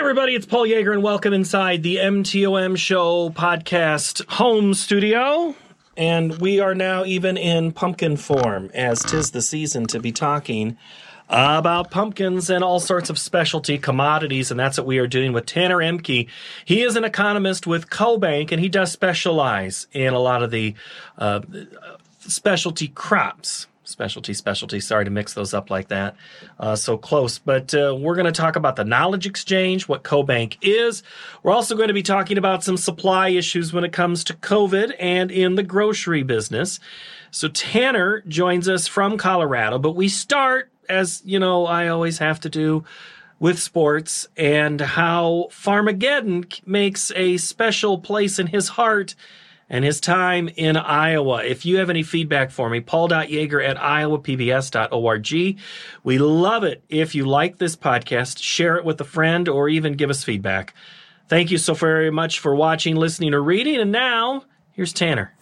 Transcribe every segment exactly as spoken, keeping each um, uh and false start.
everybody, it's Paul Yeager, and welcome inside the M T O M Show podcast home studio. And we are now even in pumpkin form, as 'tis the season to be talking about pumpkins and all sorts of specialty commodities, and that's what we are doing with Tanner Ehmke. He is an economist with CoBank, and he does specialize in a lot of the uh, specialty crops. Specialty, specialty. Sorry to mix those up like that. Uh, so close. But uh, we're going to talk about the knowledge exchange, what CoBank is. We're also going to be talking about some supply issues when it comes to COVID and in the grocery business. So Tanner joins us from Colorado, but we start, as you know, I always have to do, with sports and how Farmageddon makes a special place in his heart and his time in Iowa. If you have any feedback for me, paul.yeager at iowa p b s dot org. We love it if you like this podcast, share it with a friend, or even give us feedback. Thank you so very much for watching, listening, or reading. And now, here's Tanner.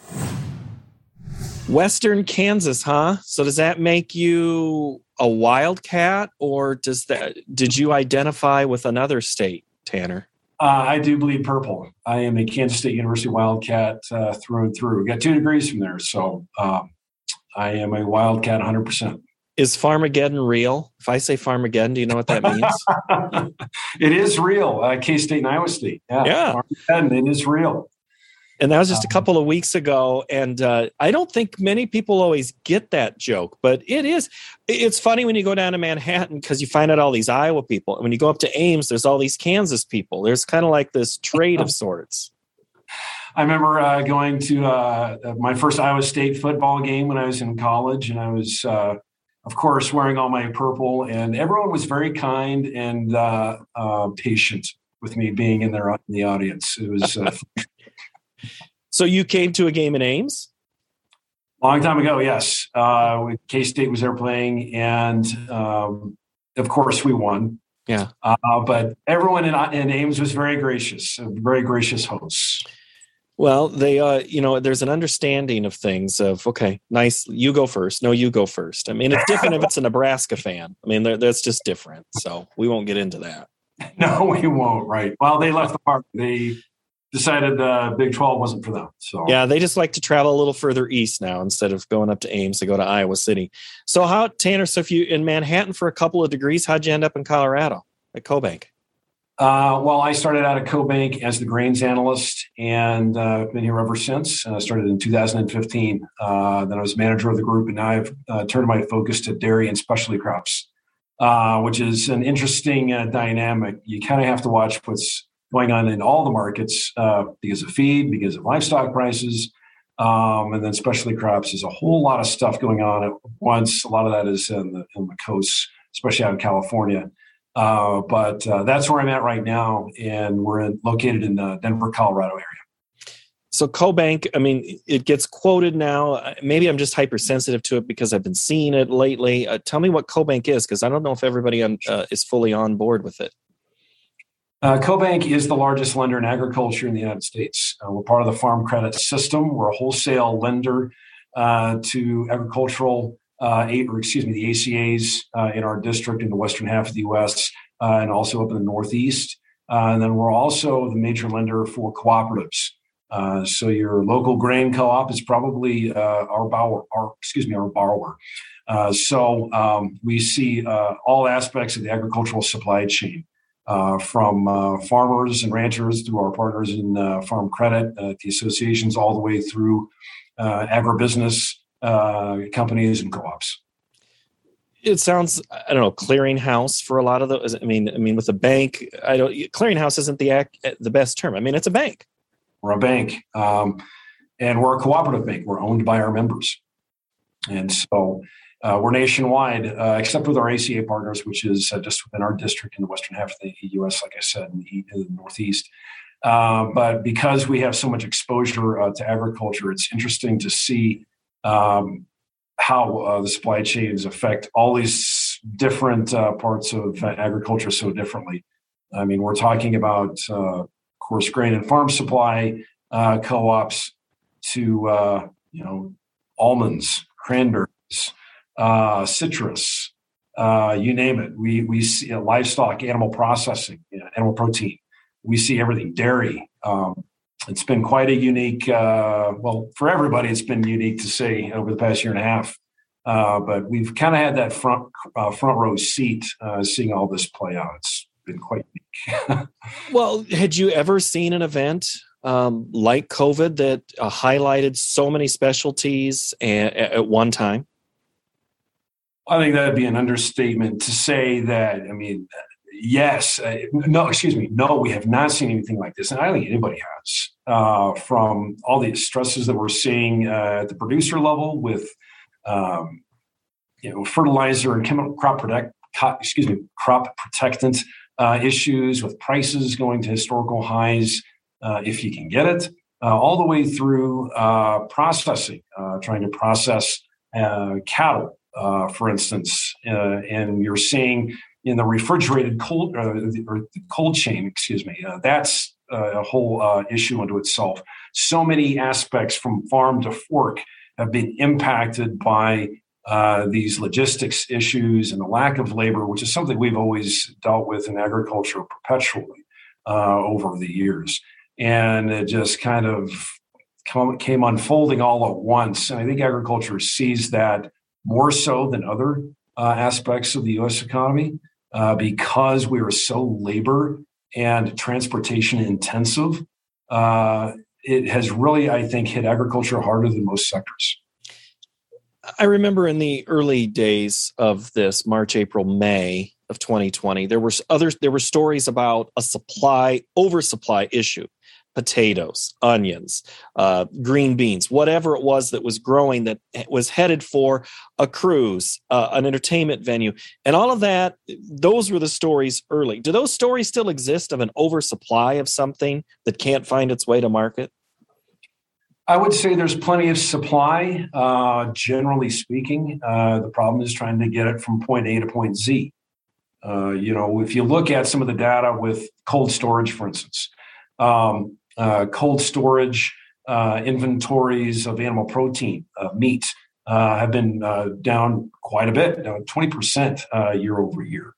Western Kansas, huh? So does that make you a wildcat, or does that? Did you identify with another state, Tanner? Uh, I do bleed purple. I am a Kansas State University Wildcat uh, through and through. Got two degrees from there, so um, I am a Wildcat one hundred percent. Is Farmageddon real? If I say Farmageddon, do you know what that means? It is real. Uh, K-State and Iowa State. Yeah. yeah. Farmageddon, it is real. And that was just a couple of weeks ago. And uh, I don't think many people always get that joke, but it is. It's funny when you go down to Manhattan because you find out all these Iowa people. And when you go up to Ames, there's all these Kansas people. There's kind of like this trade of sorts. I remember uh, going to uh, my first Iowa State football game when I was in college. And I was, uh, of course, wearing all my purple. And everyone was very kind and uh, uh, patient with me being in there in the audience. It was uh, So you came to a game in Ames? Long time ago, yes. Uh, K-State was there playing, and um, of course we won. Yeah. Uh, but everyone in, in Ames was very gracious, very gracious hosts. Well, they, uh, you know, there's an understanding of things of, okay, nice, you go first. No, you go first. I mean, it's different if it's a Nebraska fan. I mean, that's just different. So we won't get into that. No, we won't. Right. Well, they left the park. They decided uh, Big twelve wasn't for them. So yeah, they just like to travel a little further east now instead of going up to Ames to go to Iowa City. So how, Tanner, so if you in Manhattan for a couple of degrees, how'd you end up in Colorado at CoBank? Uh, well, I started out at CoBank as the grains analyst, and uh, I've been here ever since. And I started in two thousand fifteen. Uh, then I was manager of the group, and now I've uh, turned my focus to dairy and specialty crops, uh, which is an interesting uh, dynamic. You kind of have to watch what's going on in all the markets uh, because of feed, because of livestock prices, um, and then specialty crops. There's a whole lot of stuff going on at once. A lot of that is in the, in the coast, especially out in California. Uh, but uh, that's where I'm at right now, and we're in, located in the Denver, Colorado area. So CoBank, I mean, it gets quoted now. Maybe I'm just hypersensitive to it because I've been seeing it lately. Uh, tell me what CoBank is, because I don't know if everybody on, uh, is fully on board with it. Uh, CoBank is the largest lender in agriculture in the United States. Uh, we're part of the Farm Credit System. We're a wholesale lender uh, to agricultural, uh, eight, or excuse me, the A C As uh, in our district in the western half of the U S uh, and also up in the Northeast. Uh, and then we're also the major lender for cooperatives. Uh, so your local grain co-op is probably uh, our borrower, our, excuse me, our borrower. Uh, so um, we see uh, all aspects of the agricultural supply chain. Uh, from uh, farmers and ranchers through our partners in uh, Farm Credit, uh, the associations, all the way through uh, agribusiness uh, companies and co-ops. It sounds, I don't know, clearinghouse for a lot of those. I mean, I mean, with a bank, I don't. Clearinghouse isn't the act, the best term. I mean, it's a bank. We're a bank, um, and we're a cooperative bank. We're owned by our members, and so. Uh, we're nationwide, uh, except with our A C A partners, which is uh, just within our district in the western half of the U S, like I said, in the, in the Northeast. Uh, but because we have so much exposure uh, to agriculture, it's interesting to see um, how uh, the supply chains affect all these different uh, parts of agriculture so differently. I mean, we're talking about, uh, of course, grain and farm supply uh, co-ops to, uh, you know, almonds, cranberries, Uh, citrus, uh, you name it. We we see uh, livestock, animal processing, you know, animal protein. We see everything, dairy. Um, it's been quite a unique, uh, well, for everybody, it's been unique to see over the past year and a half. Uh, but we've kind of had that front uh, front row seat uh, seeing all this play out. It's been quite unique. Well, had you ever seen an event um, like COVID that uh, highlighted so many specialties a- at one time? I think that'd be an understatement to say that. I mean, yes, uh, no, excuse me, no, we have not seen anything like this, and I don't think anybody has. Uh, from all the stresses that we're seeing uh, at the producer level with, um, you know, fertilizer and chemical crop protect, excuse me, crop protectant uh, issues with prices going to historical highs uh, if you can get it, uh, all the way through uh, processing, uh, trying to process uh, cattle. Uh, for instance, uh, and you're seeing in the refrigerated cold uh, or the cold chain, excuse me, uh, that's uh, a whole uh, issue unto itself. So many aspects from farm to fork have been impacted by uh, these logistics issues and the lack of labor, which is something we've always dealt with in agriculture perpetually uh, over the years. And it just kind of come, came unfolding all at once. And I think agriculture sees that more so than other uh, aspects of the U S economy uh, because we are so labor and transportation intensive. Uh, it has really, I think, hit agriculture harder than most sectors. I remember in the early days of this, March, April, May of twenty twenty, there were others. There were stories about a supply oversupply issue. Potatoes, onions, uh, green beans, whatever it was that was growing that was headed for a cruise, uh, an entertainment venue, and all of that. Those were the stories early. Do those stories still exist of an oversupply of something that can't find its way to market? I would say there's plenty of supply, uh, generally speaking. Uh, the problem is trying to get it from point A to point Z. Uh, you know, if you look at some of the data with cold storage, for instance, um, Uh, cold storage uh, inventories of animal protein, uh, meat, uh, have been uh, down quite a bit, down twenty percent uh, year over year.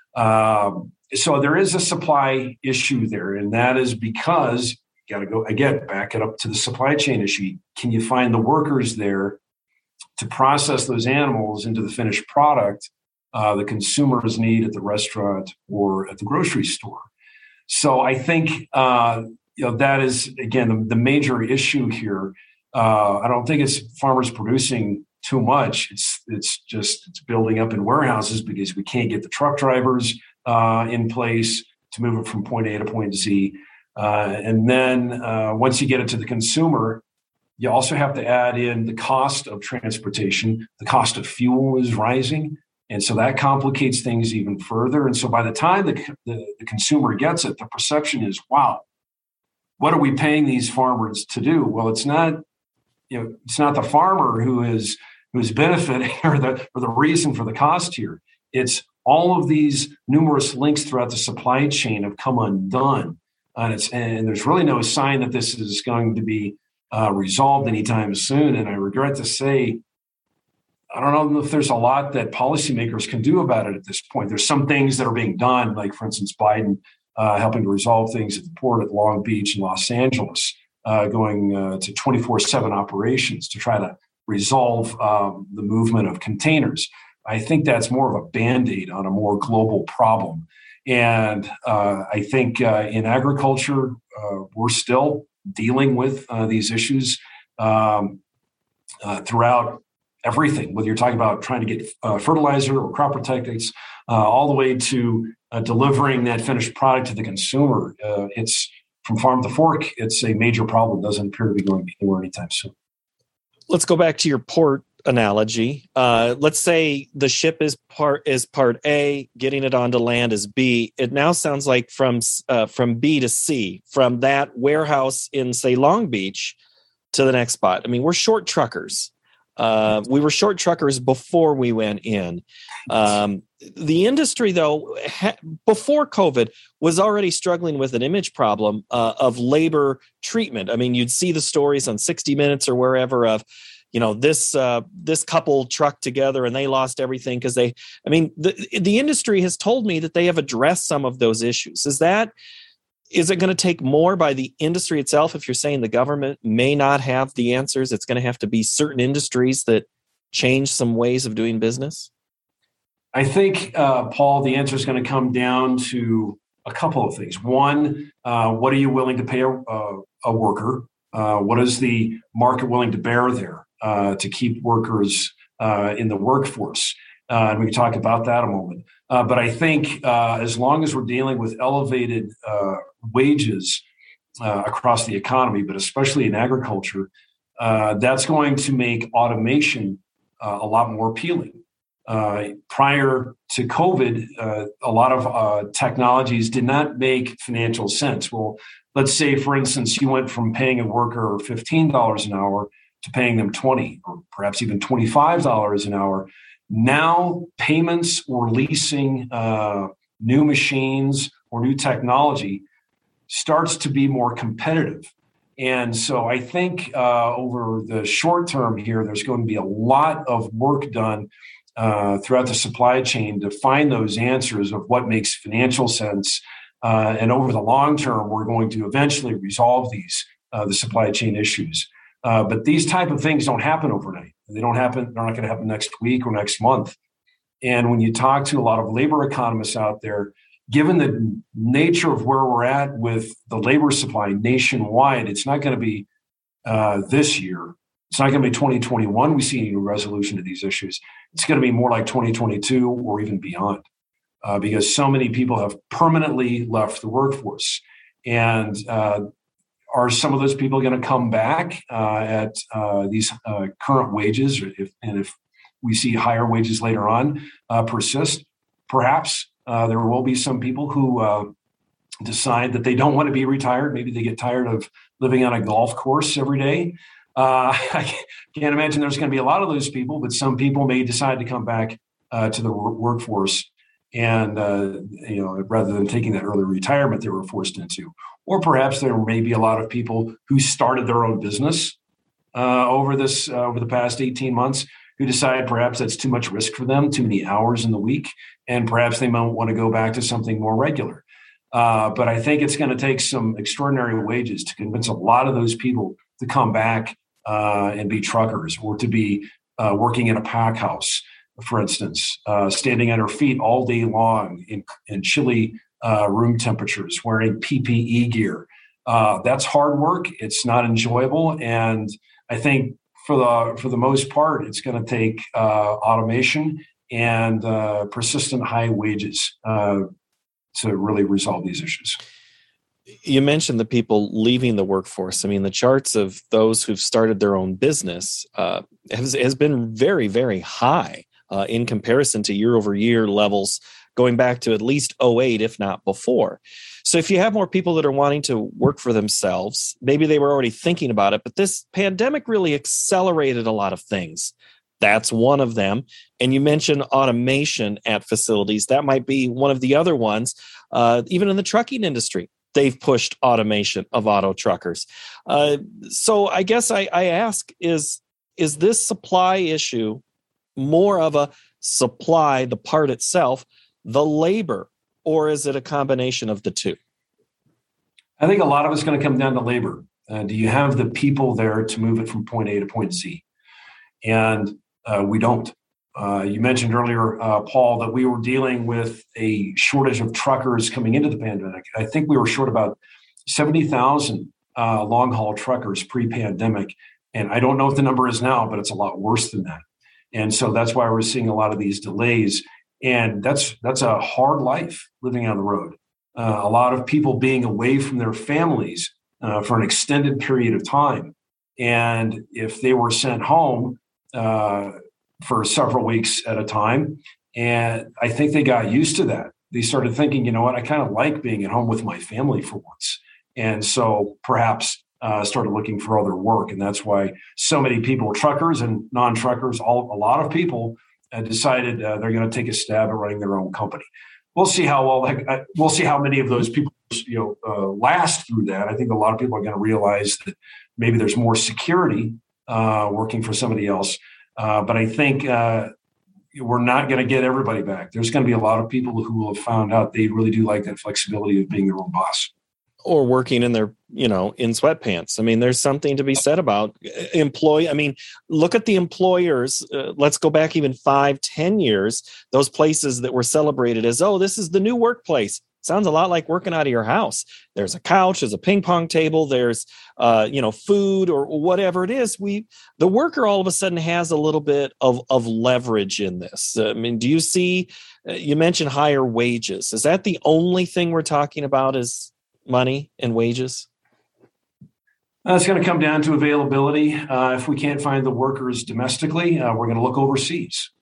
Um, so there is a supply issue there, and that is because you got to go, again, back it up to the supply chain issue. Can you find the workers there to process those animals into the finished product uh, the consumers need at the restaurant or at the grocery store? So I think uh, you know that is again the, the major issue here. Uh, I don't think it's farmers producing too much. It's it's just it's building up in warehouses because we can't get the truck drivers uh, in place to move it from point A to point Z. Uh, and then uh, once you get it to the consumer, you also have to add in the cost of transportation. The cost of fuel is rising. And so that complicates things even further. And so by the time the, the, the consumer gets it, the perception is, wow, what are we paying these farmers to do? Well, it's not, you know, it's not the farmer who is who's benefiting or the or the reason for the cost here. It's all of these numerous links throughout the supply chain have come undone. And it's and there's really no sign that this is going to be uh, resolved anytime soon. And I regret to say, I don't know if there's a lot that policymakers can do about it at this point. There's some things that are being done, like, for instance, Biden uh, helping to resolve things at the port at Long Beach and Los Angeles, uh, going uh, to twenty-four seven operations to try to resolve um, the movement of containers. I think that's more of a Band-Aid on a more global problem. And uh, I think uh, in agriculture, uh, we're still dealing with uh, these issues um, uh, throughout everything, whether you're talking about trying to get uh, fertilizer or crop protectants, uh, all the way to uh, delivering that finished product to the consumer. Uh, it's from farm to fork. It's a major problem. Doesn't appear to be going anywhere anytime soon. Let's go back to your port analogy. Uh, let's say the ship is part is part A, getting it onto land is B. It now sounds like from uh, from B to C, from that warehouse in, say, Long Beach to the next spot. I mean, we're short truckers. Uh, we were short truckers before we went in. Um, the industry, though, ha- before COVID, was already struggling with an image problem uh, of labor treatment. I mean, you'd see the stories on sixty minutes or wherever of, you know, this uh, this couple trucked together and they lost everything because they, I mean, the the industry has told me that they have addressed some of those issues. Is that, is it going to take more by the industry itself? If you're saying the government may not have the answers, it's going to have to be certain industries that change some ways of doing business? I think, uh, Paul, the answer is going to come down to a couple of things. One, uh, what are you willing to pay a, a, a worker? Uh, what is the market willing to bear there uh, to keep workers uh, in the workforce? Uh, and we can talk about that a moment. Uh, but I think uh, as long as we're dealing with elevated uh, wages uh, across the economy, but especially in agriculture, uh, that's going to make automation uh, a lot more appealing. Uh, prior to COVID, uh, a lot of uh, technologies did not make financial sense. Well, let's say, for instance, you went from paying a worker fifteen dollars an hour to paying them twenty dollars or perhaps even twenty-five dollars an hour. Now, payments or leasing uh, new machines or new technology starts to be more competitive. And so I think uh, over the short term here, there's going to be a lot of work done uh, throughout the supply chain to find those answers of what makes financial sense. Uh, and over the long term, we're going to eventually resolve these, uh, the supply chain issues. Uh, but these type of things don't happen overnight. They don't happen. They're not going to happen next week or next month. And when you talk to a lot of labor economists out there, given the nature of where we're at with the labor supply nationwide, it's not going to be uh, this year. It's not going to be twenty twenty-one. We see a resolution to these issues. It's going to be more like twenty twenty-two or even beyond, uh, because so many people have permanently left the workforce. And uh, are some of those people going to come back uh, at uh, these uh, current wages? Or if, and if we see higher wages later on uh, persist, perhaps uh, there will be some people who uh, decide that they don't want to be retired. Maybe they get tired of living on a golf course every day. Uh, I can't imagine there's going to be a lot of those people, but some people may decide to come back uh, to the workforce, and uh, you know, rather than taking that early retirement they were forced into. Or perhaps there may be a lot of people who started their own business uh, over this uh, over the past eighteen months who decide perhaps that's too much risk for them, too many hours in the week, and perhaps they might want to go back to something more regular. Uh, but I think it's going to take some extraordinary wages to convince a lot of those people to come back uh, and be truckers, or to be uh, working in a pack house, for instance, uh, standing on their feet all day long in, in chilly uh, room temperatures, wearing P P E gear. Uh, that's hard work. It's not enjoyable. And I think for the for the most part, it's going to take uh, automation and uh, persistent high wages uh, to really resolve these issues. You mentioned the people leaving the workforce. I mean, the charts of those who've started their own business uh, has, has been very, very high uh, in comparison to year over year levels going back to at least oh eight, if not before. So if you have more people that are wanting to work for themselves, maybe they were already thinking about it, but this pandemic really accelerated a lot of things. That's one of them. And you mentioned automation at facilities. That might be one of the other ones. Uh, even in the trucking industry, they've pushed automation of auto truckers. Uh, so I guess I, I ask, is, is this supply issue more of a supply, the part itself, the labor, or is it a combination of the two? I think a lot of it's going to come down to labor. Uh, do you have the people there to move it from point A to point Z? And uh, we don't. Uh, you mentioned earlier, uh, Paul, that we were dealing with a shortage of truckers coming into the pandemic. I think we were short about seventy thousand uh, long-haul truckers pre-pandemic. And I don't know what the number is now, but it's a lot worse than that. And so that's why we're seeing a lot of these delays. And that's that's a hard life living on the road. Uh, a lot of people being away from their families uh, for an extended period of time. And if they were sent home uh, for several weeks at a time, and I think they got used to that. They started thinking, you know what, I kind of like being at home with my family for once. And so perhaps uh, started looking for other work. And that's why so many people, truckers and non-truckers, all a lot of people uh, decided uh, they're going to take a stab at running their own company. We'll see how well, uh, we'll see how many of those people, you know, uh, last through that. I think a lot of people are going to realize that maybe there's more security uh, working for somebody else. Uh, but I think uh, we're not going to get everybody back. There's going to be a lot of people who will have found out they really do like that flexibility of being their own boss. Or working in their, you know, in sweatpants. I mean, there's something to be said about employee. I mean, look at the employers. Uh, let's go back even five, ten years. Those places that were celebrated as, oh, this is the new workplace. Sounds a lot like working out of your house. There's a couch, there's a ping pong table, there's, uh, you know, food or whatever it is. We, the worker all of a sudden has a little bit of, of leverage in this. I mean, do you see, uh, you mentioned higher wages. Is that the only thing we're talking about is money and wages? Uh, it's going to come down to availability. Uh, if we can't find the workers domestically, uh, we're going to look overseas.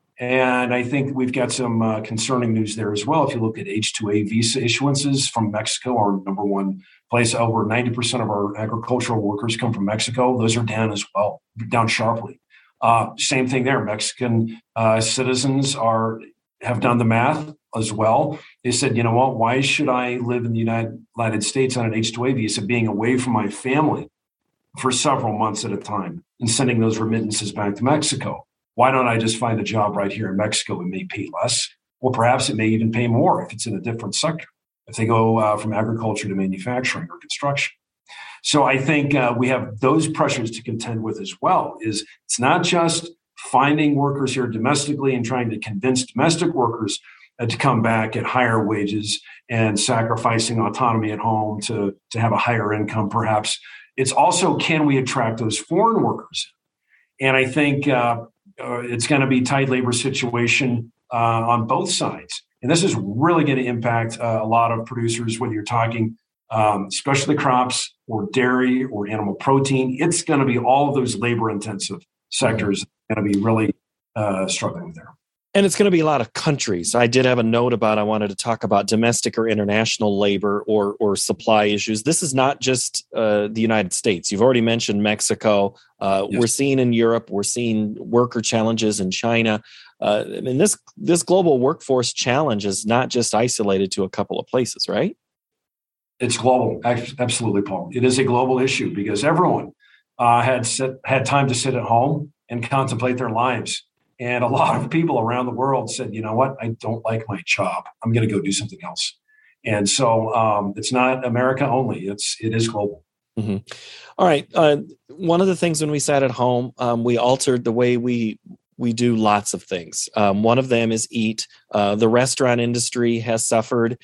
And I think we've got some uh, concerning news there as well. If you look at H two A visa issuances from Mexico, our number one place, over ninety percent of our agricultural workers come from Mexico. Those are down as well, down sharply. Uh, same thing there. Mexican uh, citizens are have done the math as well. They said, you know what, why should I live in the United, United States on an H two A visa, being away from my family for several months at a time and sending those remittances back to Mexico? Why don't I just find a job right here in Mexico? It may pay less, or perhaps it may even pay more if it's in a different sector, if they go uh, from agriculture to manufacturing or construction. So I think uh, we have those pressures to contend with as well. Is it's not just finding workers here domestically and trying to convince domestic workers uh, to come back at higher wages and sacrificing autonomy at home to, to have a higher income, perhaps. It's also, can we attract those foreign workers? And I think uh, uh, it's going to be a tight labor situation uh, on both sides. And this is really going to impact uh, a lot of producers, whether you're talking um, specialty crops or dairy or animal protein. It's going to be all of those labor intensive sectors going to be really uh, struggling there. And it's going to be a lot of countries. I did have a note about, I wanted to talk about domestic or international labor or or supply issues. This is not just uh, the United States. You've already mentioned Mexico. Uh, yes. We're seeing in Europe, we're seeing worker challenges in China. Uh, I mean, this, this global workforce challenge is not just isolated to a couple of places, right? It's global. Absolutely, Paul. It is a global issue because everyone uh, had sit, had time to sit at home and contemplate their lives. And a lot of people around the world said, you know what, I don't like my job. I'm going to go do something else. And so um, it's not America only. It's, it is global. Mm-hmm. All right. Uh, one of the things when we sat at home, um, we altered the way we we do lots of things. Um, one of them is eat. Uh, the restaurant industry has suffered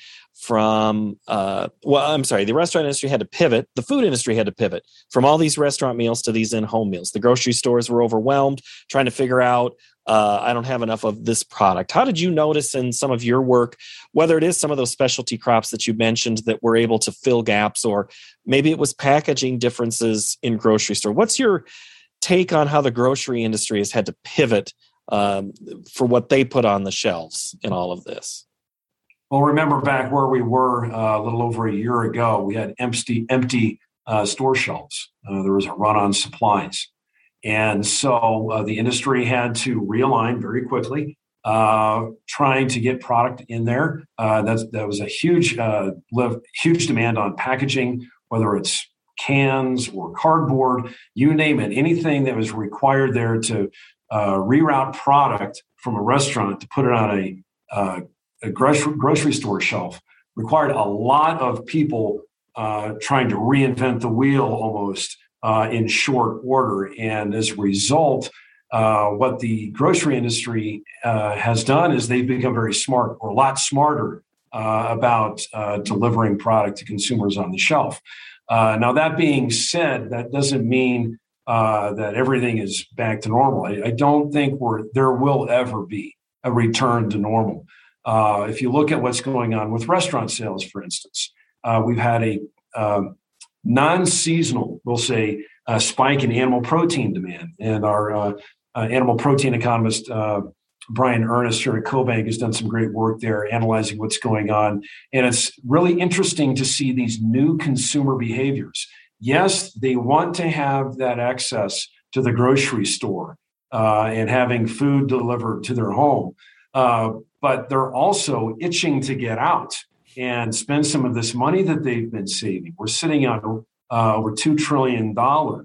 from, uh, well, I'm sorry, the restaurant industry had to pivot. The food industry had to pivot from all these restaurant meals to these in-home meals. The grocery stores were overwhelmed trying to figure out, uh, I don't have enough of this product. How did you notice in some of your work, whether it is some of those specialty crops that you mentioned that were able to fill gaps, or maybe it was packaging differences in grocery store? What's your take on how the grocery industry has had to pivot um, for what they put on the shelves in all of this? Well, remember back where we were uh, a little over a year ago, we had empty, empty uh, store shelves. Uh, there was a run on supplies. And so uh, the industry had to realign very quickly, uh, trying to get product in there. Uh, that's, that was a huge, uh, live, huge demand on packaging, whether it's cans or cardboard, you name it, anything that was required there to uh, reroute product from a restaurant to put it on a, uh, a grocery, grocery store shelf required a lot of people uh, trying to reinvent the wheel almost uh, in short order. And as a result, uh, what the grocery industry uh, has done is they've become very smart, or a lot smarter uh, about uh, delivering product to consumers on the shelf. Uh, now, that being said, that doesn't mean uh, that everything is back to normal. I, I don't think we're, there will ever be a return to normal. Uh, if you look at what's going on with restaurant sales, for instance, uh, we've had a uh, non-seasonal, we'll say, uh, spike in animal protein demand. And our uh, uh, animal protein economist, uh, Brian Ernest here at CoBank, has done some great work there analyzing what's going on. And it's really interesting to see these new consumer behaviors. Yes, they want to have that access to the grocery store uh, and having food delivered to their home. Uh, but they're also itching to get out and spend some of this money that they've been saving. We're sitting on uh, over two trillion dollars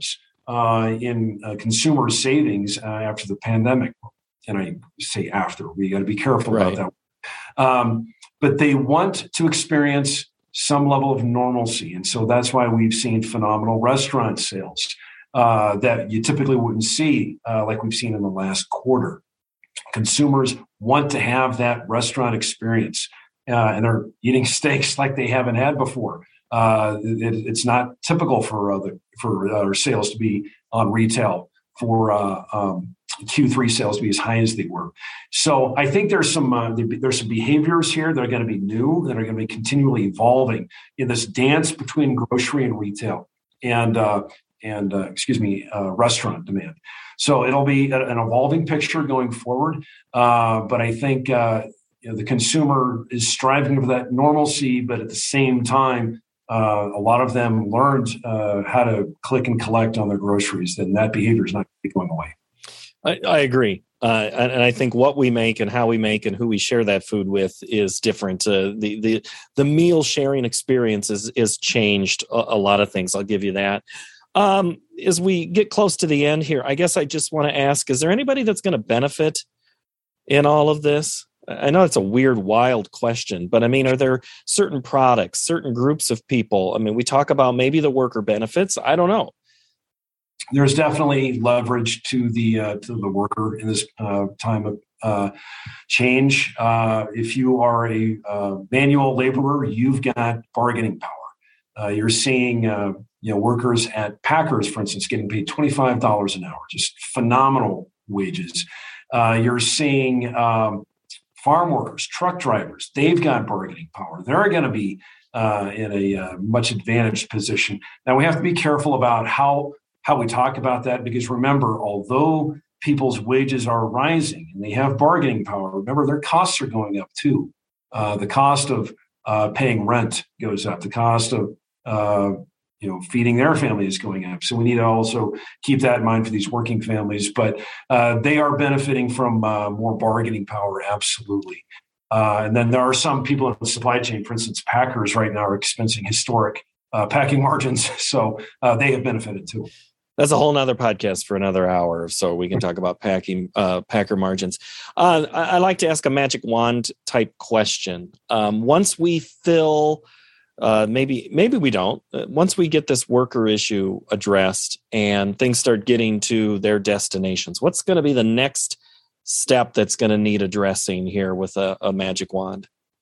uh, in uh, consumer savings uh, after the pandemic. And I say after, we got to be careful right. about that. Um, but they want to experience some level of normalcy. And so that's why we've seen phenomenal restaurant sales uh, that you typically wouldn't see uh, like we've seen in the last quarter. Consumers want to have that restaurant experience uh, and they're eating steaks like they haven't had before. Uh, it, it's not typical for uh, the, for uh, sales to be on retail for uh, um, Q three sales to be as high as they were. So I think there's some uh, there's some behaviors here that are going to be new, that are going to be continually evolving in this dance between grocery and retail and uh, and uh, excuse me uh, restaurant demand. So it'll be an evolving picture going forward. Uh, but I think uh, you know, the consumer is striving for that normalcy, but at the same time, uh, a lot of them learned uh, how to click and collect on their groceries, and that behavior is not going away. I, I agree. Uh, and, and I think what we make and how we make and who we share that food with is different. Uh, the, the the meal sharing experience is, is changed a, a lot of things. I'll give you that. Um, as we get close to the end here, I guess I just want to ask, is there anybody that's going to benefit in all of this? I know it's a weird, wild question, but I mean, are there certain products, certain groups of people? I mean, we talk about maybe the worker benefits. I don't know. There's definitely leverage to the uh, to the worker in this uh, time of uh, change. Uh, if you are a uh, manual laborer, you've got bargaining power. Uh, you're seeing uh, you know workers at Packers, for instance, getting paid twenty-five dollars an hour, just phenomenal wages. Uh, you're seeing um, farm workers, truck drivers. They've got bargaining power. They're going to be uh, in a uh, much advantaged position. Now we have to be careful about how. how we talk about that, because remember, although people's wages are rising and they have bargaining power, remember their costs are going up too. Uh, the cost of uh, paying rent goes up. The cost of uh, you know feeding their family is going up. So we need to also keep that in mind for these working families. But uh, they are benefiting from uh, more bargaining power, absolutely. Uh, and then there are some people in the supply chain, for instance, Packers right now are experiencing historic uh, packing margins. So uh, they have benefited too. That's a whole nother podcast for another hour, so we can talk about packing uh, packer margins. Uh, I, I like to ask a magic wand type question. Um, once we fill, uh, maybe maybe we don't. Uh, once we get this worker issue addressed and things start getting to their destinations, what's going to be the next step that's going to need addressing here with a, a magic wand?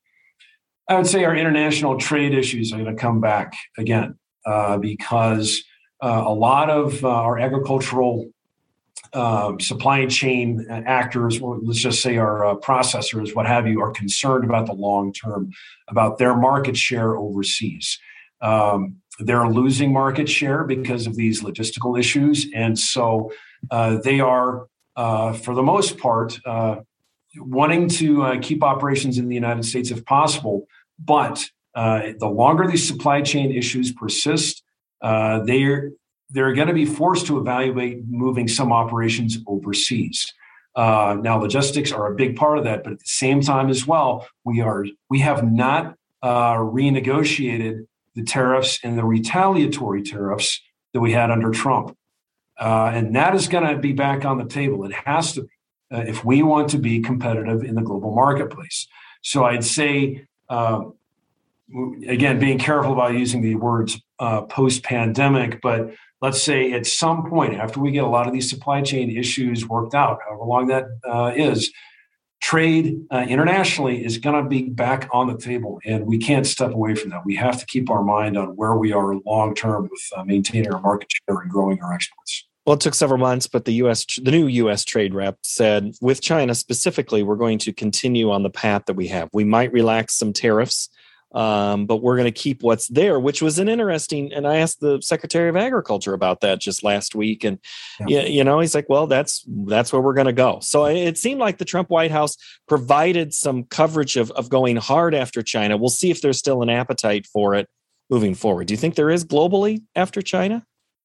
I would say our international trade issues are going to come back again uh, because. Uh, a lot of uh, our agricultural uh, supply chain actors, or let's just say our uh, processors, what have you, are concerned about the long term, about their market share overseas. Um, they're losing market share because of these logistical issues. And so uh, they are, uh, for the most part, uh, wanting to uh, keep operations in the United States if possible. But uh, the longer these supply chain issues persist, Uh, they're they're going to be forced to evaluate moving some operations overseas. Uh, now, logistics are a big part of that, but at the same time as well, we are we have not uh, renegotiated the tariffs and the retaliatory tariffs that we had under Trump, uh, and that is going to be back on the table. It has to be uh, if we want to be competitive in the global marketplace. So I'd say. Uh, Again, being careful about using the words uh, post-pandemic, but let's say at some point after we get a lot of these supply chain issues worked out, however long that uh, is, trade uh, internationally is going to be back on the table, and we can't step away from that. We have to keep our mind on where we are long-term with uh, maintaining our market share and growing our exports. Well, it took several months, but the U S, the new U S trade rep said, with China specifically, we're going to continue on the path that we have. We might relax some tariffs. Um, but we're going to keep what's there, which was an interesting, and I asked the Secretary of Agriculture about that just last week. And, yeah. you, you know, he's like, well, that's, that's where we're going to go. So it seemed like the Trump White House provided some coverage of, of going hard after China. We'll see if there's still an appetite for it moving forward. Do you think there is globally after China?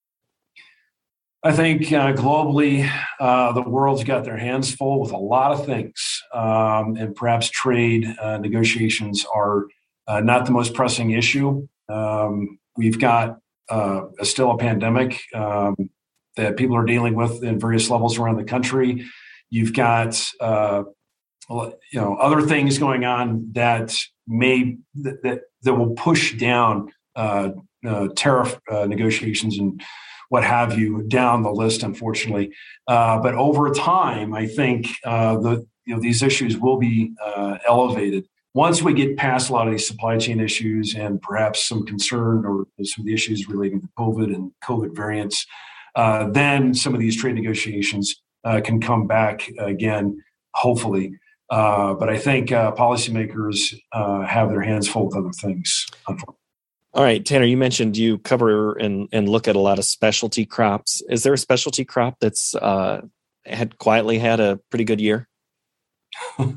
I think uh, globally, uh, the world's got their hands full with a lot of things, um, and perhaps trade uh, negotiations are Uh, not the most pressing issue. Um, we've got uh, a, still a pandemic. Um, that people are dealing with in various levels around the country. You've got uh, you know other things going on that may that that, that will push down uh, uh, tariff uh, negotiations and what have you down the list, unfortunately. Uh, but over time, I think uh, the you know these issues will be uh, elevated once we get past a lot of these supply chain issues and perhaps some concern or some of the issues relating to COVID and COVID variants. Uh, then some of these trade negotiations uh, can come back again, hopefully. Uh, but I think uh, policymakers uh, have their hands full with other things. All right, Tanner, you mentioned you cover and, and look at a lot of specialty crops. Is there a specialty crop that's uh, had quietly had a pretty good year? uh,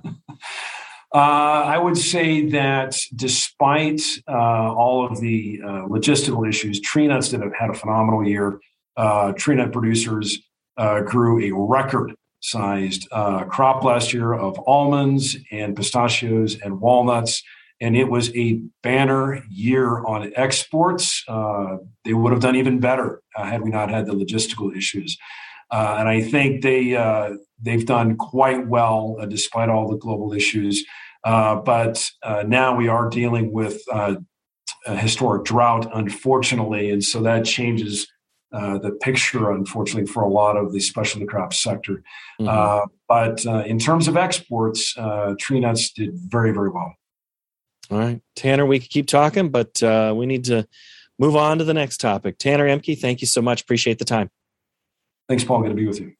I would say that despite uh, all of the uh, logistical issues, tree nuts that have had a phenomenal year. Uh, tree nut producers uh, grew a record-sized uh, crop last year of almonds and pistachios and walnuts, and it was a banner year on exports. Uh, they would have done even better uh, had we not had the logistical issues. Uh, and I think they, uh, they've done quite well uh, despite all the global issues. Uh, but uh, now we are dealing with uh, a historic drought, unfortunately, and so that changes Uh, the picture, unfortunately, for a lot of the specialty crop sector. Mm-hmm. Uh, but uh, in terms of exports, uh, tree nuts did very, very well. All right. Tanner, we could keep talking, but uh, we need to move on to the next topic. Tanner Ehmke, thank you so much. Appreciate the time. Thanks, Paul. Good to be with you.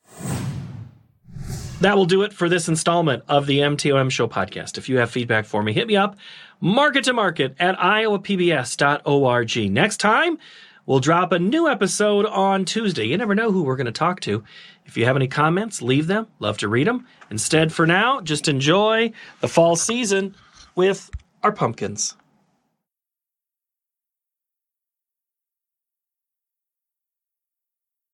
That will do it for this installment of the M T O M Show podcast. If you have feedback for me, hit me up, market to market at iowa p b s dot org. Next time, we'll drop a new episode on Tuesday. You never know who we're going to talk to. If you have any comments, leave them. Love to read them. Instead, for now, just enjoy the fall season with our pumpkins.